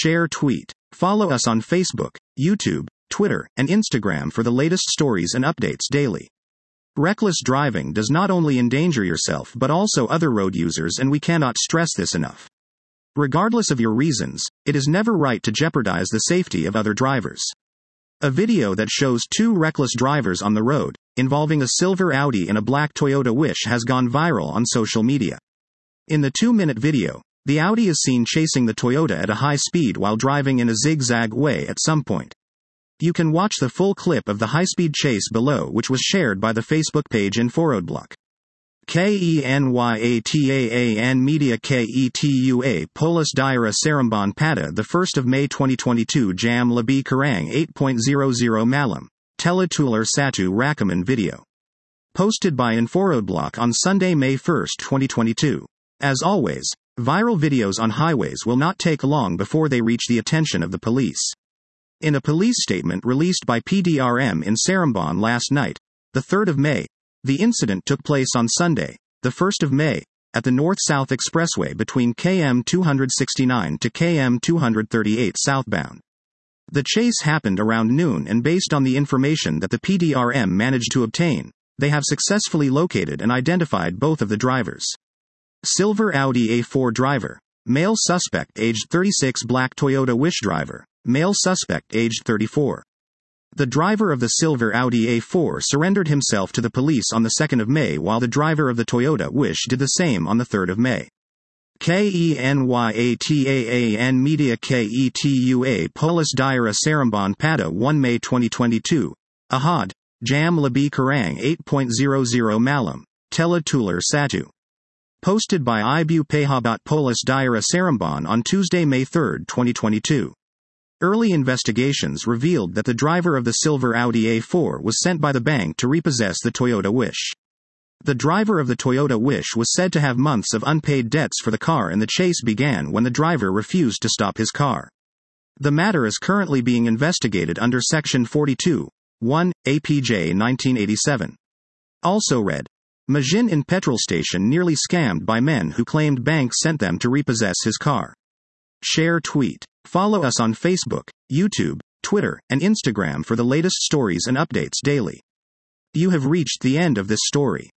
Share tweet. Follow us on Facebook, YouTube, Twitter, and Instagram for the latest stories and updates daily. Reckless driving does not only endanger yourself but also other road users, and we cannot stress this enough. Regardless of your reasons, it is never right to jeopardize the safety of other drivers. A video that shows two reckless drivers on the road, involving a silver Audi and a black Toyota Wish, has gone viral on social media. In the 2-minute video, the Audi is seen chasing the Toyota at a high speed while driving in a zigzag way at some point. You can watch the full clip of the high-speed chase below, which was shared by the Facebook page Inforoadblock. Kenyatan Media Ketua Polis Daerah Seremban Pada 1 May 2022 Jam Lebih Kurang 8.00 Malam. Teletular Satu Rakaman video. Posted by Inforoadblock on Sunday, May 1, 2022. As always, viral videos on highways will not take long before they reach the attention of the police. In a police statement released by PDRM in Seremban last night, the 3rd of May, the incident took place on Sunday, the 1st of May, at the North-South Expressway between KM 269 to KM 238 southbound. The chase happened around noon, and based on the information that the PDRM managed to obtain, they have successfully located and identified both of the drivers. Silver Audi A4 driver, male suspect aged 36. Black Toyota Wish driver, male suspect aged 34. The driver of the silver Audi A4 surrendered himself to the police on the 2nd of May, while the driver of the Toyota Wish did the same on the 3rd of May. Kenyatan Media Ketua Polis Daerah Seremban Pada 1 May 2022. Ahad, Jam Lebih Kurang 8.00 Malam. Teletular Satu. Posted by Ibu Pejabat Polis Daerah Seremban on Tuesday, May 3, 2022. Early investigations revealed that the driver of the silver Audi A4 was sent by the bank to repossess the Toyota Wish. The driver of the Toyota Wish was said to have months of unpaid debts for the car, and the chase began when the driver refused to stop his car. The matter is currently being investigated under Section 42(1) APJ 1987. Also read, Majin in petrol station nearly scammed by men who claimed bank sent them to repossess his car. Share tweet. Follow us on Facebook, YouTube, Twitter, and Instagram for the latest stories and updates daily. You have reached the end of this story.